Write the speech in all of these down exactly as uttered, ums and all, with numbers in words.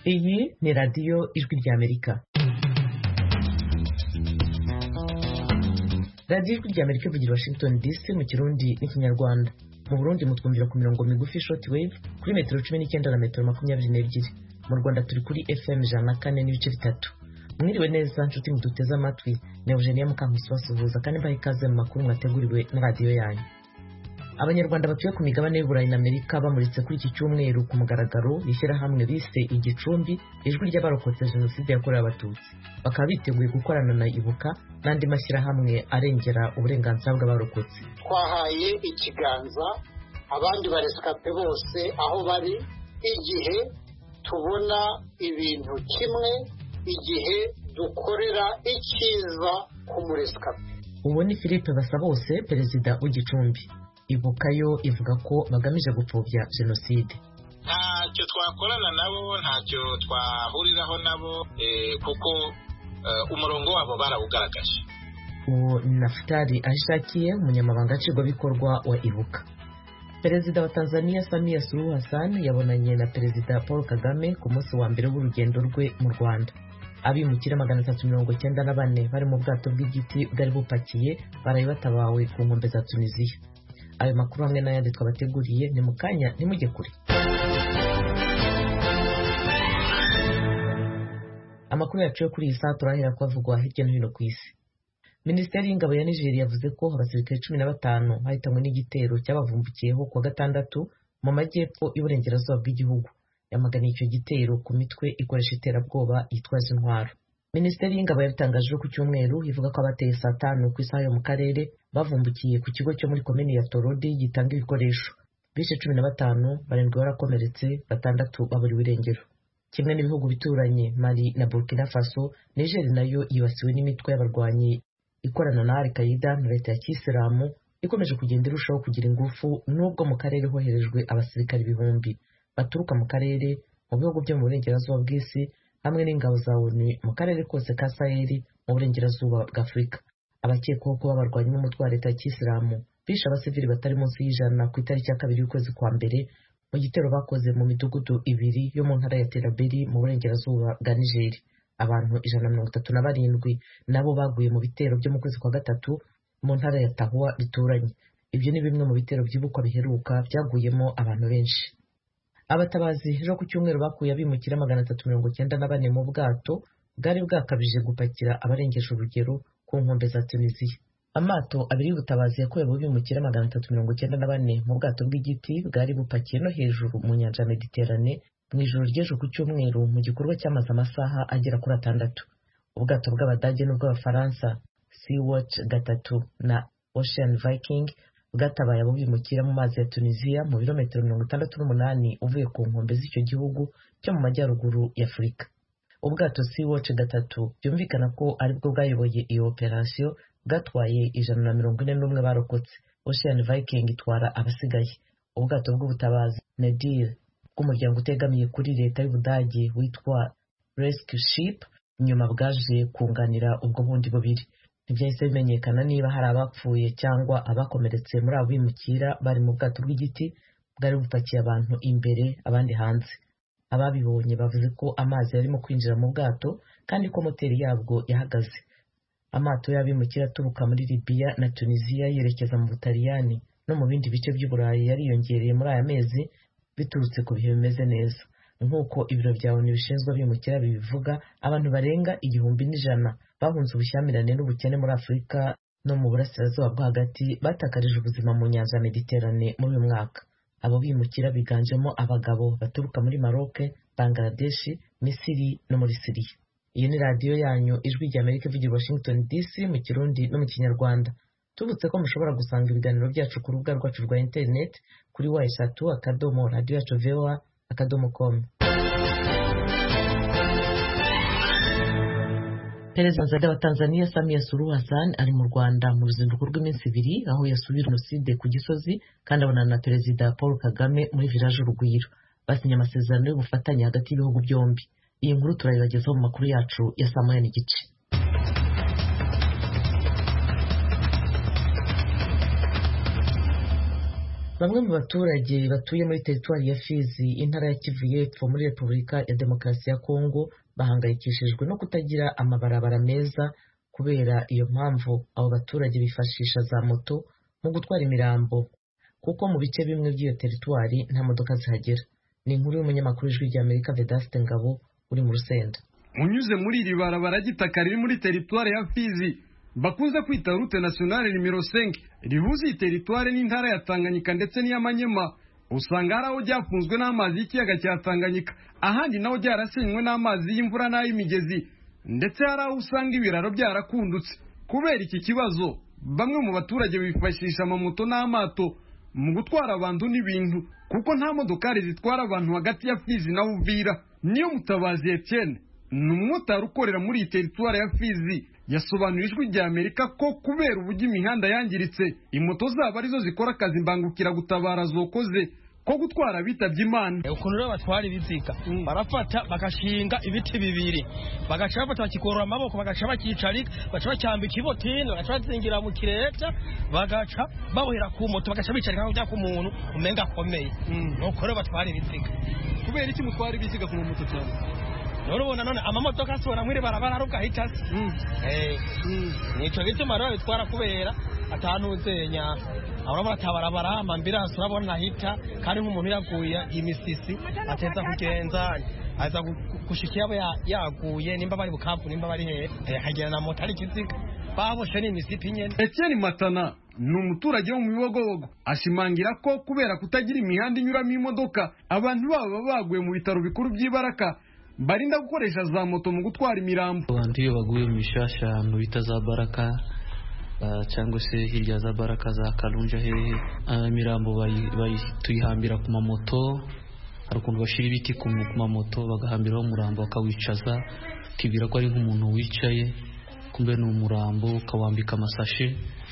Iyi ni radiyo ijwi ry'Amerika. Radiyo ijwi ry'Amerika ivugira Washington D C mu Kirundi n'Ikinyarwanda. Mu Burundi mutwumvira ku mirongo migufi shortwave kuri metero cumi n'icyenda na metero makumyabiri n'ebyiri. Mu Rwanda turi kuri F M ijana na kane n'ibice bitatu. Mwiriwe neza nshuti muduteze amatwi, ni Eugenia Mukankusi basuhuza kandi mbaha ikaze mu makuru mwateguriwe na radiyo yanyu. Abanyarwanda batuye ku migabane y'Uburayi na Amerika bamuritse kuri iki cyumweru ku mugaragaro ishyirahamwe bise Igicumbi, ijwi ry'abarokotse Jenoside yakorewe Abatutsi. Bakaba biteguye gukorana na Ibuka n'andi mashyirahamwe arengera uburenganzira bw'abarokotse. Twahaye ikiganza abandi baresikape bose aho bari, igihe tubona ibintu kimwe, igihe dukorera icyiza ku muresikape. Uwo ni Philippe Basabose, perezida w'Igicumbi. Ibuka yo ivuga ko bagamije gupfobya Jenoside. Ntacyo twakorana nabo, ntacyo twahuriraho nabo, kuko umurongo wabo barawugaragaje. Uwo Naftali Aishakiye, umunyamabanga nshingwabikorwa wa Ibuka. Perezida wa Tanzania Samia Suluhu Hassan yabonanye na Perezida Paul Kagame ku munsi wa mbere w'urugendo rwe mu Rwanda. Abimukira magana atatu mirongo icyenda na bane bari mu bwato bw'igiti bwari bupakiye baraye batabawe ku nkombe za Tunisia. Ayo makuru hamwe n'ayandi twabateguriye ni mu kanya, ntimujye kure. Amakuru yacu yo kuri iyi saha turahera kwavugwa hirya no hino ku isi. Minisiteri y'Ingabo ya Nigeria yavuze ko abasirikare cumi na batanu bahitanywe n'igitero cyabavumbukiyeho kuwa gatandatu mu majyepfo y'uburengerazuba bw'igihugu. Yamaganiye icyo gitero ku mitwe ikoresha iterabwoba yitwaje intwaro. Minisiteri y'Ingabo yabitangaje ku cyumweru ivuga ko abateye saa tanu ku isaha yo mu karere bavumbukiye ku kigo cyo muri komini ya Torodi gitanga ibikoresho. Bishe cumi na batanu, barindwi barakomeretse, batandatu baburiwe irengero. Kimwe n'ibihugu bituranye Mali na Burkina Faso, Niger nayo yibasiwe n'imitwe y'abarwanyi ikorana na Al-Qaeda na leta ya Kisilamu ikomeje kugenda irushaho kugira ingufu, nubwo mu karere hoherejwe abasirikare ibihumbi baturuka mu karere mu bihugu byo mu burengerazuba bw'isi hamwe n'ingabo za O N U mu karere kose ka Sahel mu burengerazuba bwa Afurika. Abakekwaho kuba abarwanyi b'umutwe wa leta ya Kisilamu bishe abasivili batari munsi y'ijana ku itariki ya kabiri y'ukwezi kwa mbere mu gitero bakoze mu midugudu ibiri yo mu ntara ya Teraberi mu burengerazuba bwa Niger. Abantu ijana na mirongo itatu na barindwi nabo baguye mu bitero byo mu kwezi kwa gatatu mu ntara ya Tahua bituranye. Ibyo ni bimwe mu bitero byibukwa biheruka byaguyemo abantu benshi. Abatabazi ejo ku cyumweru bakuye abimukira magana atatu mirongo icyenda na bane mu bwato bwari bwakabije gupakira abarengeje urugero ku nkombe za Tunisia. Amato abiri y'ubutabazi yakuye abo bimukira magana atatu mirongo icyenda na bane mu bwato bw'igiti bwari bupakiye no hejuru mu nyanja ya Mediterane mu ijoro ry'ejo ku cyumweru mu gikorwa cyamaze amasaha agera kuri atandatu. Ubwato bw'Abadage n'ubw'Abafaransa Sea-Watch gatatu na Ocean Viking bwatabaye abo bimukira mu mazi ya Tunisia mu birometero mirongo itandatu n'umunani uvuye ku nkombe z'icyo gihugu cyo mu majyaruguru ya Afurika. Ubwato Sea-Watch gatatu byumvikana ko aribwo bwayoboye iyo operasiyo bwatwaye ijana na mirongo ine n'umwe barokotse. Ocean Viking itwara abasigaye. Ubwato bw'ubutabazi Nadir bw'umuryango utegamiye kuri leta y'Ubudage witwa Rescue Ship nyuma bwaje kunganira ubwo bundi bubiri. Ntibyahise bimenyekana niba hari abapfuye cyangwa abakomeretse muri abo bimukira bari mu bwato bw'igiti bwari bupakiye abantu imbere abandi hanze. Ababibonye bavuze ko amazi yarimo kwinjira mu bwato kandi ko moteri yabwo yahagaze. Amato y'abimukira aturuka muri Libya na Tunisia yerekeza mu Butaliyani no mu bindi bice by'Uburayi yariyongereye muri aya mezi biturutse ku bihe bimeze neza. Nk'uko ibiro bya O N U bishinzwe abimukira bibivuga, abantu barenga igihumbi n'ijana bahunze ubushyamirane n'ubukene muri Afurika no mu burasirazuba bwo hagati batakarije ubuzima mu nyanja ya Mediterane muri uyu mwaka. Abo bimukira biganjemo abagabo baturuka muri Maroc, Bangladesh, Misiri no muri Syria. Iyi ni radiyo yanyu ijwi ry'Amerika ivugira Washington D C mu Kirundi no mu Kinyarwanda. Tubutse ko mushobora gusanga ibiganiro byacu ku rubuga rwacu rwa internet kuri wa eshatu akadomo radio yacu voa akadomo com. Perezida wa Tanzania Samia Suluhu Hassan ari mu Rwanda mu ruzinduko rw'iminsi ibiri aho yasubiye Jenoside ku Gisozi kandi abonana na Perezida Paul Kagame muri Village Urugwiro. Basinye amasezerano y'ubufatanye hagati y'ibihugu byombi. Iyi nkuru turayibagezaho mu makuru yacu ya saa moya n'igice. Bamwe mu baturage batuye muri teritwari ya Fizi intara ya Kivu y'Epfo muri Repubulika ya Demokarasi ya Kongo bahangayikishijwe no kutagira amabarabara meza. Kubera iyo mpamvu abo baturage bifashisha za moto mu gutwara imirambo kuko mu bice bimwe by'iyo teritwari nta modoka zihagera. Ni inkuru y'umunyamakuru w'Ijwi ry'Amerika Vedaste Ngabo uri mu Rusenda. Unyuze muri iri barabara ry'itaka riri muri teritwari ya Fizi bakunze kwita route nationale numero cinq rihuza iyi teritwari n'intara ya Tanganyika ndetse n'iy'Amanyema, usanga hari aho ryafunzwe n'amazi y'ikiyaga cya Tanganyika, ahandi naho ryarasenywe n'amazi y'imvura n'ay'imigezi, ndetse hari aho usanga ibiraro byarakundutse. Kubera iki kibazo bamwe mu baturage bifashisha amamoto n'amato mu gutwara abantu n'ibintu kuko nta modokari zitwara abantu hagati ya Fizi na Uvira. Niyo Mutabazi Etienne ni umumotari ukorera muri iyi teritwari ya Fizi yasobanura Ijwi ry'Amerika ko kubera uburyo imihanda yangiritse imoto zabo arizo zikora akazi mbangukira gutabara zokoze ko gutwara bitabye Imana. Ukuntu rero batwara ibiziga barafata bagashinga ibiti bibiri bagaca bafata bakikorora amaboko bagaca bakicarika bagaca bacyambika ibotini bagaca bazingira mu kireta bagaca babohera ku moto bagaca bicarika nk'aho ku muntu umenga akomeye. Nuko rero batwara ibiziga. Kubera iki mutwara ibiziga ku moto cyane? Urabona none amamodoka asubira muri barabara aruka hitasi. Eh. Nico gituma rero bitwara kubera atanuzenya. Urabona tabarabara amambira urabona hita kandi nk'umuntu yaguye imisisi ateza kugenza aza gushikira abo yaguye nimba bari bukavu nimba bari he hagera na moto ari kiziga baboshe n'imisipi nyene. Etienne Matana ni umuturage wo mu Bibogobogo ashimangira ko kubera kutagira imihanda inyuramo imodoka abantu babo baguye mu bitaro bikuru by'Ibaraka barinda gukoresha za moto mu gutwara imirambo. Abantu iyo baguye mu bishasha mu bita za Baraka uh, cyangwa se hirya za Baraka za Kalunja hehe uh, imirambo tuyihambira ku mamoto, hari ukuntu bashira ibiti ku mamoto bagahambiraho umurambo bakawicaza kibwira ko ari nk'umuntu wicaye kumbe ni umurambo ukawambika amasashe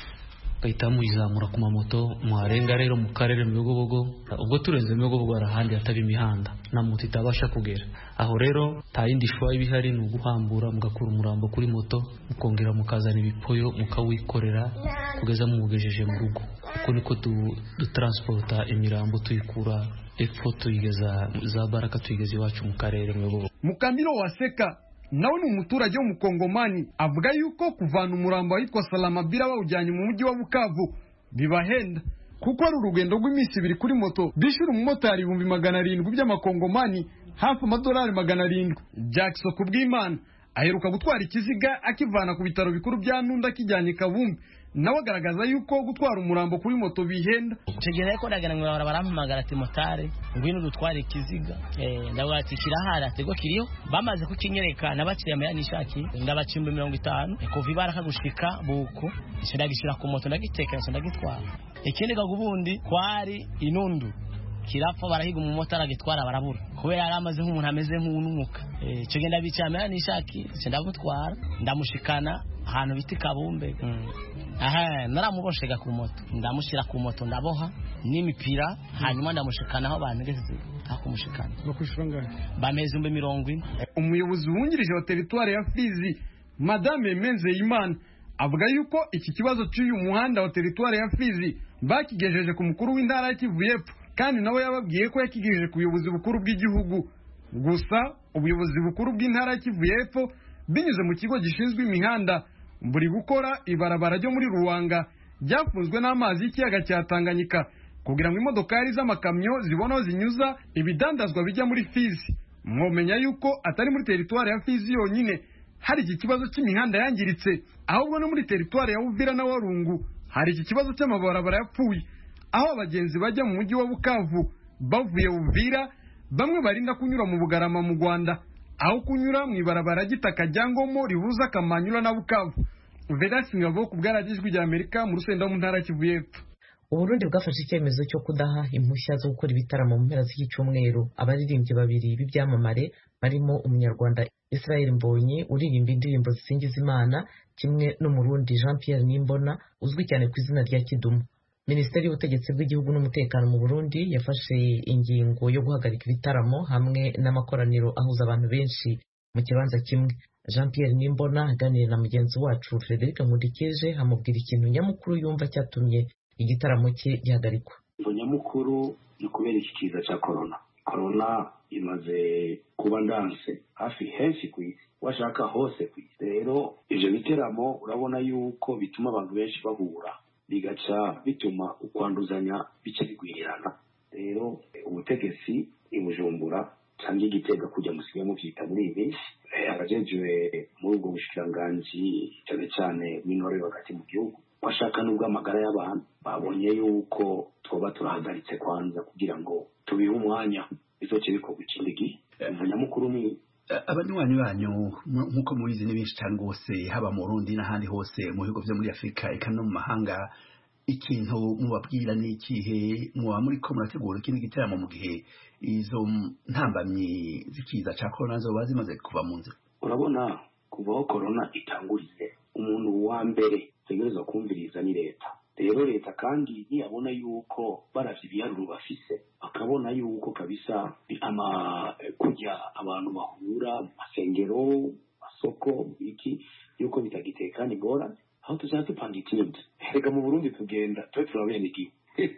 bahita muyizamura ku mamoto muharenga rero mu karere mu Bibogobogo. Ubwo turenze mu Bibogobogo harahandi hataba imihanda na moto itabasha kugera aho, rero nta yindi shwa ibihari ni uguhambura mugakura umurambo kuri moto mukongera mukazana ibipoyo mukawikorera kugeza mugejeje mu rugo. Uko niko dutransporta imirambo tuyikura epfo tuyigeza za Baraka tuyigeza iwacu mu karere mu Bibogobogo. Mukamiro Waseka nawe ni umuturage w'umukongomani avuga yuko kuvana umurambo witwa Salamabila bawujyanye mu mujyi wa Bukavu bibahenda kuko ari urugendo rw'iminsi ibiri kuri moto bishura umumotari ibihumbi magana arindwi by'amakongomani hafi amadolari magana arindwi. Jackson Kubwimana aheruka gutwara ikiziga akivana ku bitaro bikuru bya Nunda kijyanye Kabumbi, nawe agaragaza yuko gutwara umurambo kuri moto bihenda. Tegera ko ndagana ngwara barampamagara ati motari ngwino dutwara ikiziga eh ndabati kirahari atego kiriyo bamaze kukinyereka nabakiriye amayani shaki ndabacimba mirongo itanu kuva Ibaraka gushika buko ndagishira ku moto ndagitekera ndagitwara. Ikindi gagubundi kwari inundu kirapfa barahiga umumotari agitwara barabura kubera yari amaze nk'umuntu ameze nk'ununuka. Eh cyo genda bicamera nishaki ndamutwara ndamushikana ahantu biti Kabumbe. Aha naramuboshega ku moto ndamushira ku moto ndaboha n'imipira hanyuma ndamushikana aho banegeze akumushikana bakwishanga bameze umbe mirongo ine. Umuyobozi wungirije wa teritwari ya Fizi Madame Menzeyimana avuga yuko iki kibazo cy'uyu muhanda wa teritwari ya Fizi bakigejeje ku mukuru w'intara ya Kivu y'Epfo kandi nawe yababwiye ko yakigejeje ku buyobozi bukuru bw'igihugu. Gusa ubuyobozi bukuru bw'intara ya Kivu y'Epfo binyuze mu kigo gishinzwe imihanda buri gukora ibarabara ryo muri Ruwanga ryafunzwe n'amazi y'ikiyaga cya Tanganyika kugira ngo imodokari z'amakamyo zibonaho zinyuza ibidandazwa bijya muri Fizi. Mwomenya yuko atari muri teritwari ya Fizi yonyine hari iki kibazo cy'imihanda yangiritse, ahubwo no muri teritwari ya Uvira na Warungu hari iki kibazo cy'amabarabara yapfuye, aho abagenzi bajya mu mujyi wa Bukavu bavuye Uvira bamwe barinda kunyura mu Bugarama mu Rwanda aho kunyura mu ibarabara gitaka ryangomo rihuza Kamanyura na Bukavu. Vedaste Ngabo ku bwaragijwe rya Amerika mu Rusenda mu ntara Kivu y'Epfo. Uburundi bwafashe icyemezo cyo kudaha impushya zo gukora ibitaramo mu mpera z'icyumweru abaririmbyi babiri b'ibyamamare barimo umunyarwanda Israel Mbonyi uririmba indirimbo zisingiza Imana kimwe n'umurundi Jean Pierre Nimbona uzwi cyane ku izina rya Kidumu. Minisiteri y'ubutegetsi bw'igihugu n'umutekano mu Burundi yafashe ingingo yo guhagarika ibitaramo hamwe n'amakoraniro ahuza abantu benshi mu kibanza kimwe. Jean Pierre Nimbona aganira na mugenzi wacu Frederic Nkundikije amubwira ikintu nyamukuru yumva cyatumye igitaramo cye gihagarikwa. imvo nyamukuru ni kubera iki kiza cya korona. Korona imaze kuba ndanse hafi henshi ku isi, washaka hose ku isi. Rero ivyo biteramo urabona yuko bituma abantu benshi bahura, bigaca bituma ukwanduzanya bice bigwirirana. Rero ubutegetsi i Bujumbura cyangwa Igitega kujya musigaye muvyita muri ibi abajejwe muri ubwo bushikiranganji cyane cyane w'intore hagati mu gihugu, bashaka n'ubwo amagara y'abantu babonye yuko twoba turahagaritse kwanza kugira ngo tubihe umwanya bizoce bikorwa ikindi gihe. Umunyamukuru ni abanywanyi banyu nk'uko mubizi ni benshi cyane rwose, haba mu Burundi n'ahandi hose mu bihugu vyo muri Afurika eka no mu mahanga. Ikintu mubabwira ni ikihe? Muba muriko murategura ikindi giteramo mu gihe izo ntambamyi zikiza ca korona zoba zimaze kuva mu nzira? Urabona, kuva aho korona itangurize, umuntu wa mbere tegerezwa kumviriza ni leta. Rero leta kandi ntiyabona yuko baravye ibiharuro bafise, bakabona yuko kabisa ama kujya abantu bahura mu masengero, masoko, iki yuko bitagitekana ingorane, aho tuzaba dupanga ikindi. Reka mu Burundi tugenda twe turabene igihugu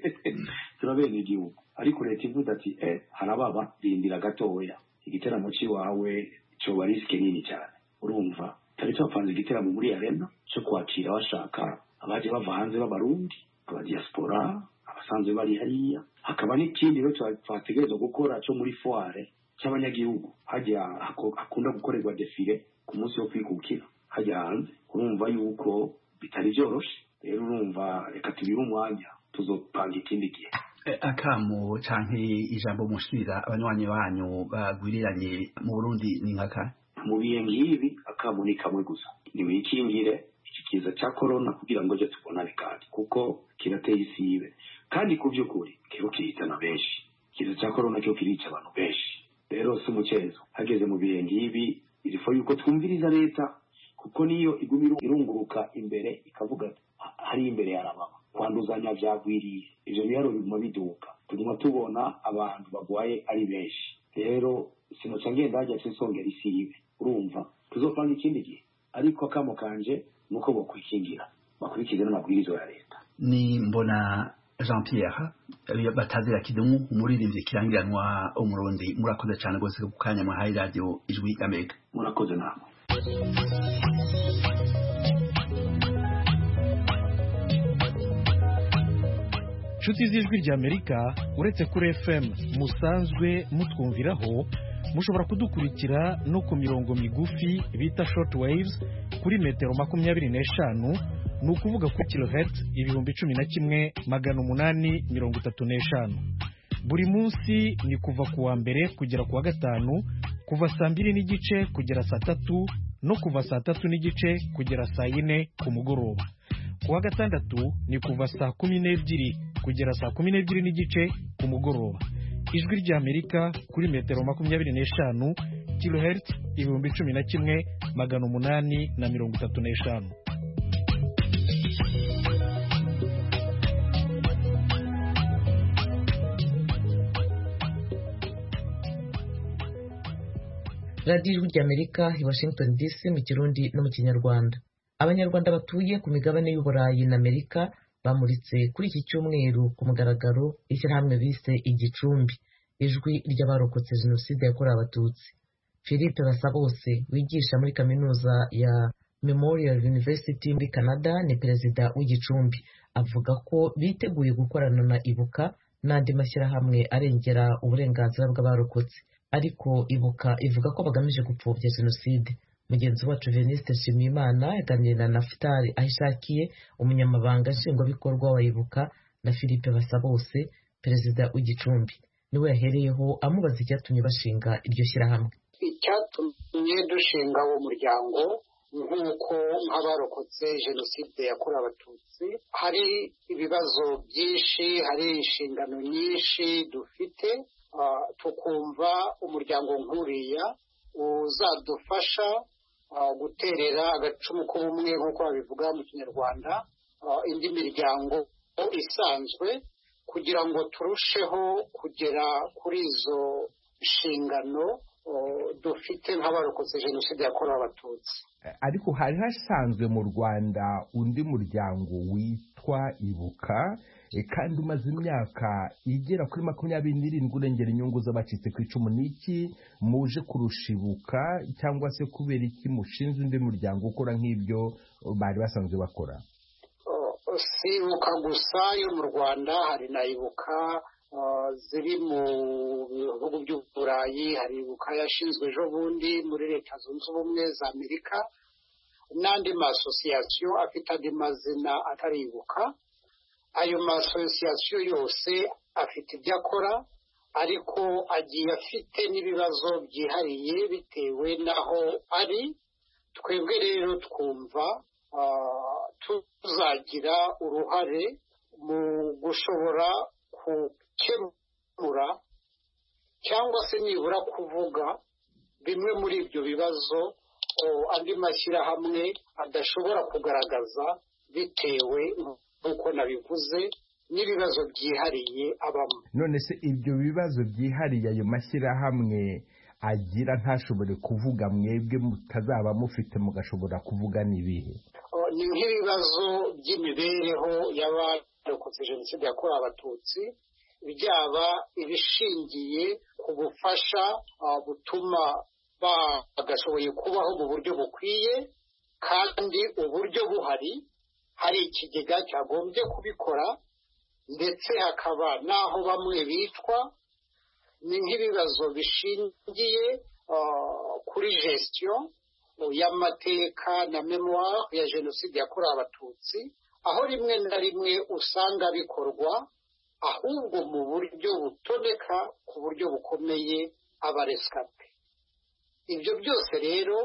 turabene igihugu, ariko leta ivuga ati eh harababa rindira gatoya, igiteramo ciwawe coba riske nini cyane. Urumva tari twapanze igiteramo muri arena cyo kwakira bashaka abaje bava hanze b'abarundi, aba diaspora, abasanzwe bari hariya. Hakaba n'ikindi rero twategereza gukora cyo muri foire cy'abanyagihugu, hajya akunda gukorerwa defile ku munsi wo kwikukira hajya hanze. Urumva yuko bitari byoroshe. Rero urumva reka tubihe umwanya, tuzopanga ikindi gihe. Akamo canke ijambo mushira abanywanyi banyu bagwiriranye mu Burundi ni nkaka? Mu bihe ngibi akamo ni kamwe gusa, ni wikingire iki kiza cya korona kugira ngo je tubonane kandi kuko kirateye isibe, kandi ku by'ukuri kiro kirihitana benshi. Kiza cya korona cyo kirica abantu benshi. Rero si umucezo, hageze mu bihe ngibi irifo yuko twumviriza leta, kuko niyo igumira irunguruka imbere ikavuga hari imbere yarababa kwanduzanya vyagwiriye, ivyo biharo biguma biduka, tuguma tubona abantu bagwaye ari benshi. Rero sinoca ngenda hajya cisongera isibe. Urumva tuzopanga ikindi gihe, ariko akamo kanje nuko bokwikingira bakurikize n'amabwirizo ya leta. Ni mbona Jean Pierre Batazira Kidumu, umuririmbyi kirangiranwa umurundi, murakoze cyane rwose ku kanya mwahaye radio Ijwi Amerika. Murakoze namwe. Nshuti z'Ijwi ry'Amerika, uretse kuri F M musanzwe mutwumviraho, mushobora kudukurikira no ku mirongo migufi bita short waves kuri metero makumyabiri n'eshanu, ni ukuvuga ku kilohertz ibihumbi cumi na kimwe magana umunani mirongo itatu n'eshanu. Buri munsi ni kuva ku wa mbere kugera ku wa gatanu, kuva saa mbiri n'igice kugera saa tatu, no kuva saa tatu n'igice kugera saa yine ku mugoroba. Ku wa gatandatu ni kuva saa kumi n'ebyiri kugera saa kumi n'ebyiri n'igice ku mugoroba. Ijwi ry'Amerika kuri metero makumyabiri n'eshanu, kilohertz ibihumbi cumi na kimwe magana umunani na mirongo itatu n'eshanu. radiyo Ijwi ry'Amerika i Washington D C mu Kirundi no mu Kinyarwanda. Abanyarwanda batuye ku migabane y'Uburayi na Amerika bamuritse kuri iki cyumweru ku mugaragaro ishyirahamwe bise Igicumbi, ijwi ry'abarokotse jenoside yakorewe Abatutsi. Philippe Basabose wigisha muri kaminuza ya Memorial University muri Canada ni perezida w'Igicumbi, avuga ko biteguye gukorana na Ibuka n'andi mashyirahamwe arengera uburenganzira bw'abarokotse, ariko Ibuka ivuga ko bagamije gupfobya jenoside. Mugenzi wacu Veniste Nshimiyimana yaganiriye na Naftali Ahishakiye, umunyamabanga nshingwabikorwa wa Ibuka, na Philippe Basabose, perezida w'Igicumbi. Niwe yahereyeho amubaza icyatumye bashinga iryo shyirahamwe. Icyatumye dushinga uwo muryango, nk'uko nk'abarokotse jenoside yakorewe Abatutsi hari ibibazo byinshi, hari inshingano nyinshi dufite, uh, tukumva umuryango nk'uriya uzadufasha uh, guterera agacumu k'ubumwe nk'uko babivuga mu Kinyarwanda, uh, indi miryango isanzwe, kugira ngo turusheho kugera kuri izo nshingano dufite nk'abarokotse jenoside yakorewe abatutsi. Ariko hari hasanzwe mu Rwanda undi muryango witwa Ibuka kandi umaze imyaka igera kuri makumyabiri n'irindwi urengera inyungu z'abacitse ku icumu. N'iki muje kurushibuka cyangwa se kubera iki mushinze undi muryango ukora nk'ibyo bari basanzwe bakora? Si Ibuka gusa yo mu Rwanda, hari na Ibuka ziri mu bihugu by'uburayi, hari Ibuka yashinzwe ejo bundi muri Leta Zunze Ubumwe za Amerika, n'andi masosiyasiyo afite andi mazina atari Ibuka. Ayo masosiyasiyo yose afite ibyo akora, ariko agiye afite n'ibibazo byihariye bitewe n'aho ari. Twebwe rero twumva tuzagira uruhare mu gushobora gukemura cyangwa se nibura kuvuga bimwe muri ibyo bibazo andi mashyirahamwe adashobora kugaragaza bitewe nk'uko nabivuze n'ibibazo byihariye abamo. None se ibyo bibazo byihariye ayo mashyirahamwe agira ntashobore kuvuga mwebwe mutazaba mufite mugashobora kuvuga n'ibihe? Ni nk'ibibazo by'imibereho y'abarokotse jenoside yakorewe abatutsi, byaba ibishingiye ku bufasha butuma bagashoboye kubaho mu buryo bukwiye, kandi uburyo buhari, hari ikigega cyagombye kubikora, ndetse hakaba n'aho bamwe bitwa. Ni nk'ibibazo bishingiye kuri gestion y'amateka na memoire ya jenoside yakorewe abatutsi, aho rimwe na rimwe usanga bikorwa ahubwo mu buryo butoneka ku buryo bukomeye abaresikape. Ibyo byose rero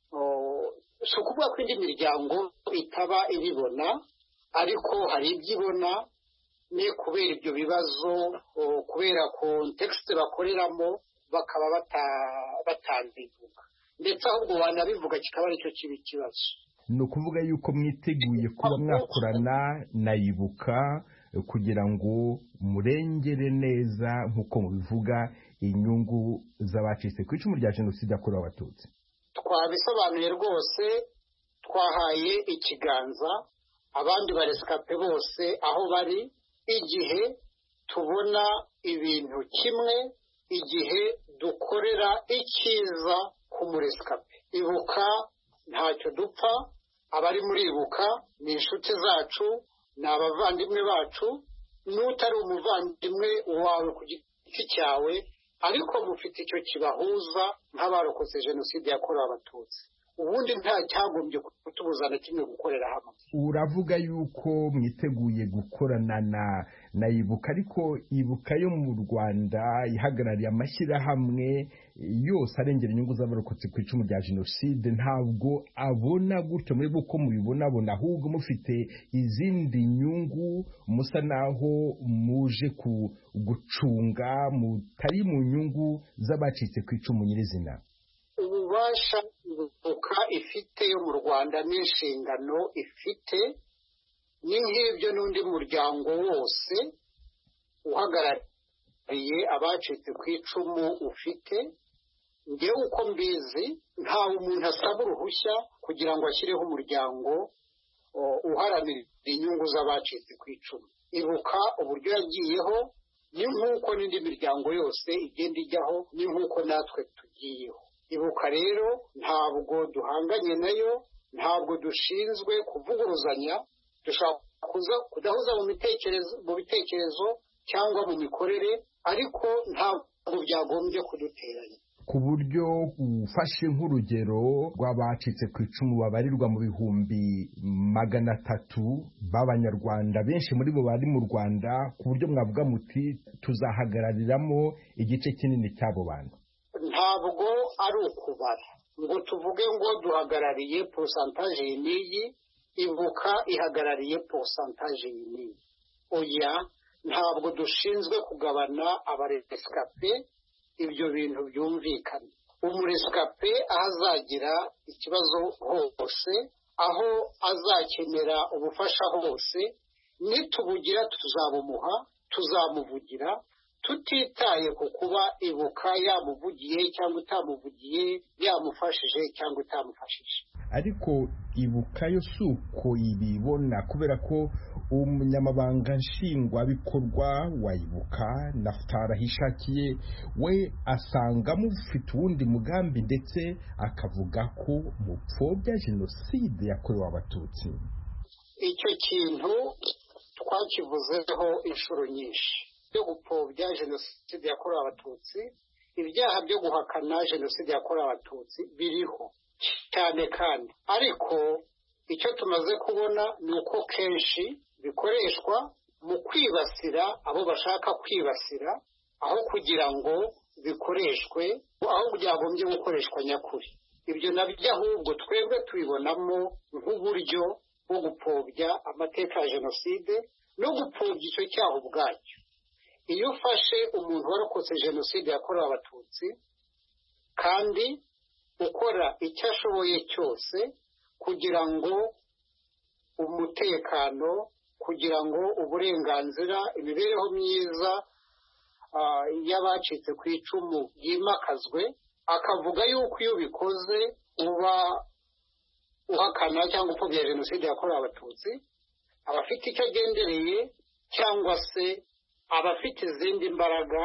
si ukuvuga ko indi miryango itaba ibibona, ariko hari ibyo ibona ni kubera ibyo bibazo, kubera kontekisite bakoreramo bakaba batabivuga, ndetse ahubwo wanabivuga kikaba aricyo kiba ikibazo. Ni ukuvuga yuko mwiteguye kuba mwakorana na Ibuka kugira ngo murengere neza nk'uko mubivuga inyungu z'abacitse ku icumu rya jenoside yakorewe abatutsi? Twabisobanuye rwose, twahaye ikiganza abandi baresikape bose aho bari, igihe tubona ibintu kimwe, igihe dukorera icyiza ku muresikape. Ibuka ntacyo dupfa, abari muri Ibuka ni inshuti zacu, ni abavandimwe bacu, n'utari umuvandimwe wawe ku giti cyawe, ariko mufite icyo kibahuza nk'abarokotse jenoside yakorewe abatutsi. Ubundi nta cyagombye kutubuza na kimwe gukorera hamwe. Uravuga yuko mwiteguye gukorana na na Ibuka, ariko Ibuka yo mu Rwanda ihagarariye amashyirahamwe yose arengera inyungu z'abarokotse ku icumu rya jenoside, ntabwo abona gutyo muri uko mubibonabona, ahubwo mufite izindi nyungu musa naho muje gucunga, mutari mu nyungu z'abacitse ku icumu nyirizina. Ububasha Ibuka ifite yo mu Rwanda n'inshingano ifite ni nk'ibyo n'undi muryango wose uhagarariye abacitse ku icumu ufite. Ngewe uko mbizi, ntawe umuntu asaba uruhushya kugira ngo ashyireho umuryango uharanira inyungu z'abacitse ku icumu. Ibuka uburyo yagiyeho ni nk'uko n'indi miryango yose igenda ijyaho, ni nk'uko natwe tugiyeho. Ibuka rero ntabwo duhanganye nayo, ntabwo dushinzwe kuvuguruzanya, dushobora kudahuza mu bitekerezo mu bitekerezo cyangwa mu mikorere, ariko ntabwo byagombye kuduteranya. Ku buryo ufashe nk'urugero rw'abacitse ku icumu babarirwa mu bihumbi magana atatu b'Abanyarwanda, benshi muri bo bari mu Rwanda, ku buryo mwavuga muti tuzahagarariramo igice kinini cy'abo bantu? Ntabwo ari ukubara ngo tuvuge ngo duhagarariye porosantaje n'iyi, Ibuka ihagarariye porosantaje n'iyi. Oya, ntabwo dushinzwe kugabana abaresikape, ibyo bintu byumvikana. Umuresikape aho azagira ikibazo hose, aho azakenera ubufasha hose, nitubugira tuzabumuha, tuzamuvugira, tutitaye ku kuba ibuka yamuvugiye cyangwa itamuvugiye, yamufashije cyangwa itamufashije. ariko ibuka yo si uko ibibona, kubera ko umunyamabanga nshingwabikorwa wa ibuka Naftali Ahishakiye we asanga mufite uwundi mugambi ndetse akavuga ko mupfobya jenoside yakorewe abatutsi. Icyo kintu twakivuzeho inshuro nyinshi, byo gupfobya jenoside yakorewe abatutsi. Ibyaha byo guhakana jenoside yakorewe abatutsi biriho cyane kandi, ariko icyo tumaze kubona ni uko kenshi bikoreshwa mu kwibasira abo bashaka kwibasira, aho kugira ngo bikoreshwe aho byagombye gukoreshwa nyakuri. Ibyo nabyo ahubwo twebwe tubibonamo nk'uburyo bwo gupfobya amateka ya jenoside no gupfobya icyo cyaha ubwacyo. Iyo ufashe umuntu warokotse jenoside yakorewe abatutsi kandi ukora icyo ashoboye cyose kugira ngo umutekano, kugira ngo uburenganzira, imibereho myiza y'abacitse ku icumu yimakazwe, akavuga yuko iyo ubikoze uba uhakana cyangwa upfobya jenoside yakorewe abatutsi, aba afite icyo agendereye cyangwa se aba afite izindi mbaraga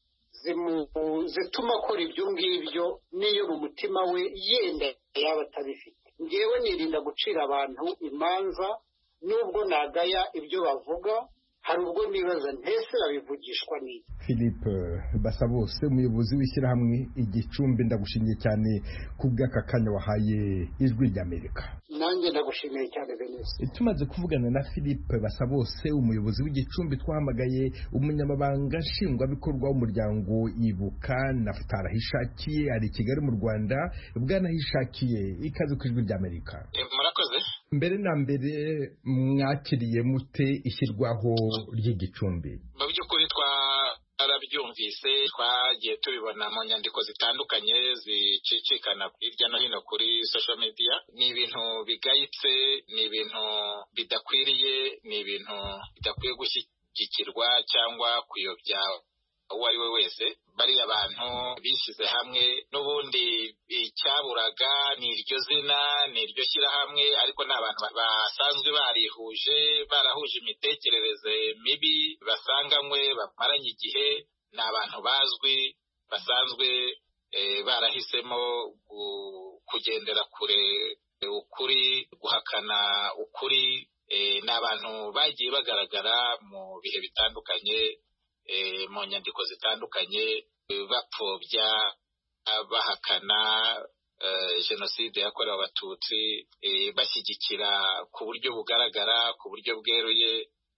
zituma akora ibyo ngibyo n'iyo mu mutima we yenda yaba atabifite. Ngewe nirinda gucira abantu imanza nubwo nagaya ibyo bavuga, hari ubwo nibaza ntese babivugishwa n'iki. Philippe Basabose, umuyobozi w'ishyirahamwe Igicumbi, ndagushimiye cyane kubw'aka kanya wahaye Ijwi ry'Amerika. Nanjye ndagushimiye cyane Venise. Tumaze kuvugana na Philippe Basabose, umuyobozi w'Igicumbi, twahamagaye umunyamabanga nshingwabikorwa w'umuryango Ibuka Naftali Ahishakiye ari i Kigali mu Rwanda. Bwana Ahishakiye, ikaze ku Ijwi ry'Amerika. Murakoze. Mbere na mbere mwakiriye mute ishyirwaho ry'Igicumbi? Mu by'ukuri twarabyumvise, twagiye tubibona mu nyandiko zitandukanye zicicikana hirya no hino kuri social media. Ni ibintu bigayitse, ni ibintu bidakwiriye, ni ibintu bidakwiye gushyigikirwa cyangwa kuyobya uwo ari we wese. Bariya abantu bishyize hamwe, n'ubundi icyaburaga ni iryo zina, ni iryo shyirahamwe, ariko ni abantu basanzwe barihuje, barahuje imitekerereze mibi, basanganywe, bamaranye igihe. Ni abantu bazwi, basanzwe barahisemo kugendera kure ukuri, guhakana ukuri. Ni abantu bagiye bagaragara mu bihe bitandukanye, mu nyandiko zitandukanye, bapfobya, bahakana jenoside yakorewe abatutsi, bashyigikira ku buryo bugaragara, ku buryo bweruye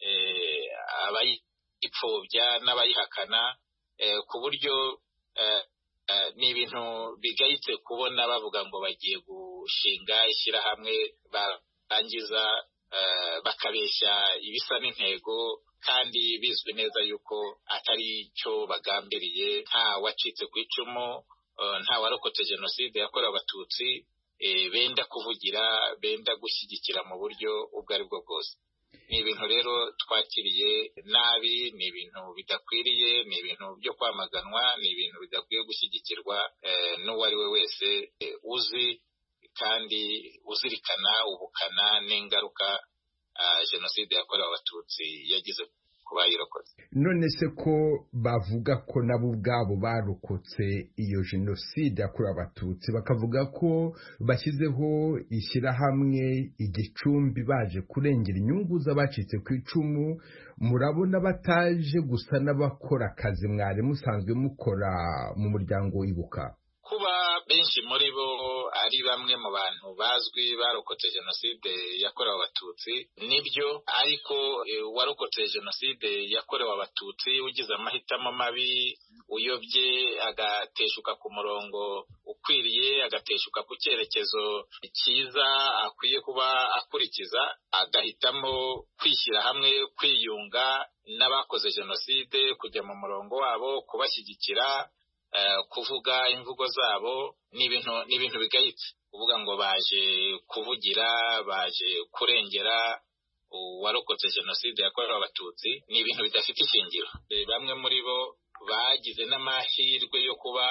abayipfobya n'abayihakana, ku buryo ni ibintu bigayitse kubona bavuga ngo bagiye gushinga ishyirahamwe, barangiza bakabeshya ibisa n'intego, kandi bizwi neza yuko atari cyo bagambiriye. Nta wacitse ku icumu, nta warokotse jenoside yakorewe abatutsi benda kuvugira, benda gushyigikira mu buryo ubwo ari bwo bwose. Ni ibintu rero twakiriye nabi, ni ibintu bidakwiriye, ni ibintu byo kwamaganwa, ni ibintu bidakwiye gushyigikirwa n'uwo ari we wese uzi kandi uzirikana ubukana n'ingaruka jenoside yakorewe abatutsi yagize ku bayirokotse. None se ko bavuga ko nabo ubwabo barokotse iyo jenoside yakorewe abatutsi, bakavuga ko bashyizeho ishyirahamwe Igicumbi baje kurengera inyungu z'abacitse ku icumu, murabona bataje gusa n'abakora akazi mwari musanzwe mukora mu muryango Ibuka? Kuba benshi muri bo ari bamwe mu bantu bazwi barokotse jenoside yakorewe abatutsi nibyo, ariko warokotse jenoside yakorewe abatutsi ugize amahitamo mabi, uyobye, agateshuka ku murongo ukwiriye, agateshuka ku cyerekezo cyiza akwiye kuba akurikiza, agahitamo kwishyira hamwe, kwiyunga n'abakoze jenoside, kujya mu murongo wabo, kubashyigikira, kuvuga imvugo zabo. Ni ibintu ni ibintu bigayitse kuvuga ngo baje kuvugira, baje kurengera uwarokotse jenoside yakorewe abatutsi. Ni ibintu bidafite ishingiro. Bamwe muri bo bagize n'amahirwe yo kuba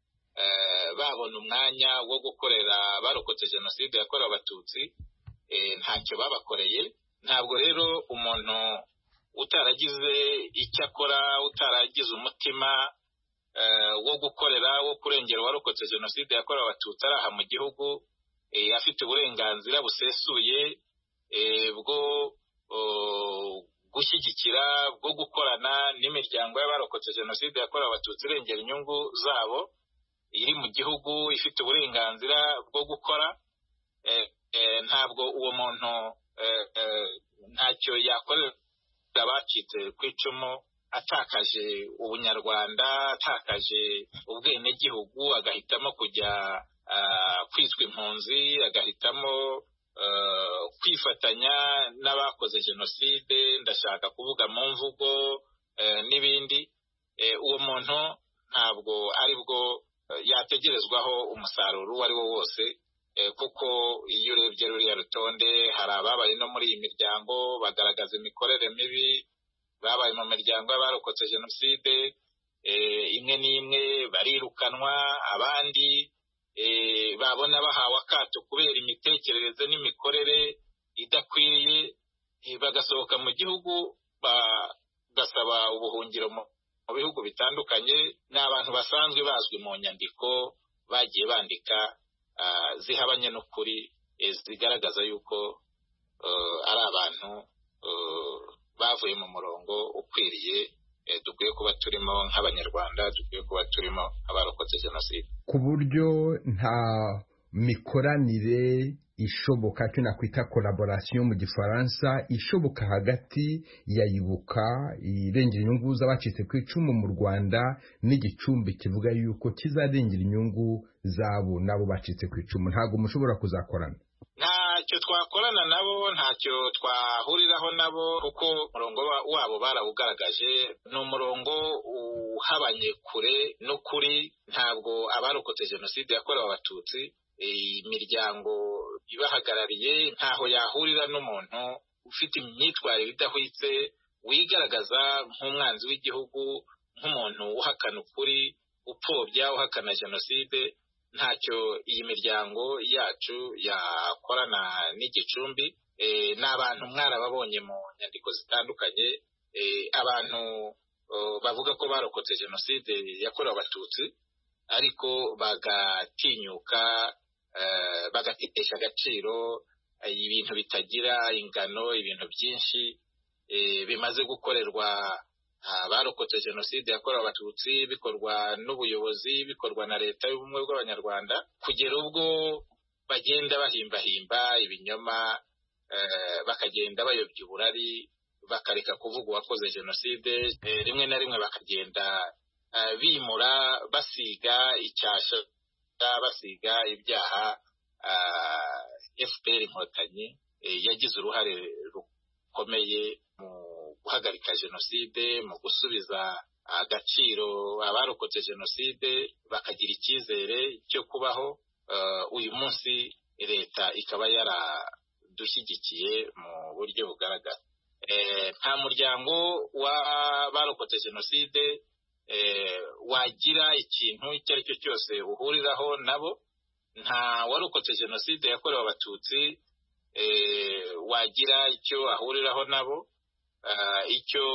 babona umwanya wo gukorera abarokotse jenoside yakorewe abatutsi ntacyo babakoreye. Ntabwo rero umuntu utaragize icyo akora, utaragize umutima wo gukorera, wo kurengera uwarokotse jenoside yakorewe abatutsi ari aha mu gihugu, afite uburenganzira busesuye bwo gushyigikira, bwo gukorana n'imiryango y'abarokotse jenoside yakorewe abatutsi irengera inyungu zabo, iri mu gihugu ifite uburenganzira bwo gukora, ntabwo uwo muntu ntacyo yakorera abacitse ku icumu atakaje ubunyarwanda, atakaje ubwenegihugu, agahitamo kujya kwitwa impunzi, agahitamo kwifatanya n'abakoze jenoside, ndashaka kuvuga mu mvugo n'ibindi. Uwo muntu ntabwo ari bwo yategerezwaho umusaruro uwo ari wo wose, kuko iyo urebye ruriya rutonde hari ababaye no muri iyi miryango bagaragaza imikorere mibi, babaye mu miryango y'abarokotse jenoside imwe n'imwe barirukanwa, abandi babona bahawe akato kubera imitekerereze n'imikorere idakwiriye, bagasohoka mu gihugu bagasaba ubuhungiro mu bihugu bitandukanye. Ni abantu basanzwe bazwi mu nyandiko bagiye bandika zihabanye n'ukuri, zigaragaza yuko ari abantu bavuye mu murongo ukwiriye dukwiye kuba turimo nk'abanyarwanda, dukwiye kuba turimo abarokotse jenoside. Ku buryo nta mikoranire ishoboka, cyo nakwita collaboration mu gifaransa, ishoboka hagati ya Ibuka irengera inyungu z'abacitse ku icumu mu Rwanda n'igicumbi kivuga yuko kizarengera inyungu zabo nabo bacitse ku icumu. Ntabwo mushobora kuzakorana? Ntacyo twakorana nabo, ntacyo twahuriraho nabo, kuko umurongo wabo barawugaragaje, ni umurongo uhabanye kure n'ukuri. Ntabwo abarokotse jenoside yakorewe abatutsi imiryango ibahagarariye ntaho yahurira n'umuntu ufite imyitwarire idahwitse, wigaragaza nk'umwanzi w'igihugu, nk'umuntu uhakana ukuri, upfobya, uhakana jenoside. Ntacyo iyi miryango yacu yakorana n'igicumbi. Ni abantu mwarababonye mu nyandiko zitandukanye, abantu bavuga ko barokotse jenoside yakorewe abatutsi ariko bagatinyuka, bagatesha agaciro ibintu bitagira ingano, ibintu byinshi bimaze gukorerwa abarokotse jenoside yakorewe abatutsi, bikorwa n'ubuyobozi, bikorwa na leta y'ubumwe bw'abanyarwanda, kugera ubwo bagenda bahimbahimba ibinyoma, bakagenda bayobya uburari, bakareka kuvuga uwakoze jenoside, rimwe na rimwe bakagenda bimura, basiga icyasha, basiga ibyaha F P R Inkotanyi yagize uruhare rukomeye mu guhagarika jenoside, mu gusubiza agaciro abarokotse jenoside, bakagira icyizere cyo kubaho. Uyu munsi leta ikaba yaradushyigikiye mu buryo bugaragara. Nta muryango w'abarokotse jenoside wagira ikintu icyo ari cyo cyose uhuriraho nabo. Nta warokotse jenoside yakorewe abatutsi wagira icyo ahuriraho nabo. Icyo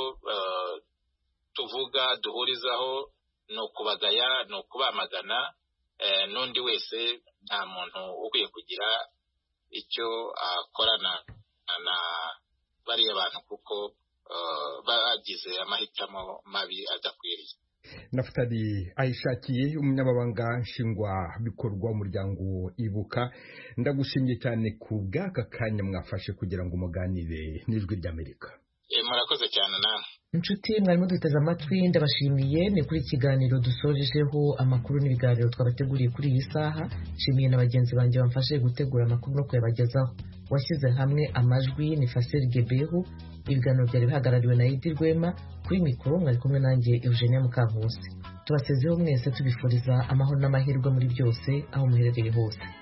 tuvuga duhurizaho ni ukubagaya, ni ukubamagana. N'undi wese nta muntu ukwiye kugira icyo akorana na bariya bantu, kuko bagize amahitamo mabi adakwiriye. Naftali Ayishakiye, umunyamabanga nshingwabikorwa w'umuryango Ibuka, ndagushimye cyane ku bw'aka kanya mwafashe kugira ngo umuganire n'Ijwi ry'Amerika. Murakoze cyane namwe. Inshuti mwari muduteze amatwi, ndabashimiye. Ni kuri ikiganiro dusorejeho amakuru n'ibiganiro twabateguriye kuri iyi saha. Nshimiye na bagenzi banjye bamfashe gutegura amakuru no kuyabagezaho. Washyize hamwe amajwi ni Fasel Gebehu. Ibiganiro byari bihagarariwe na Edi Rwema. Kuri mikoro mwari kumwe nanjye Eugenia Mukankusi. Tubasezeho mwese tubifuriza amahoro n'amahirwe muri byose aho muherereye hose.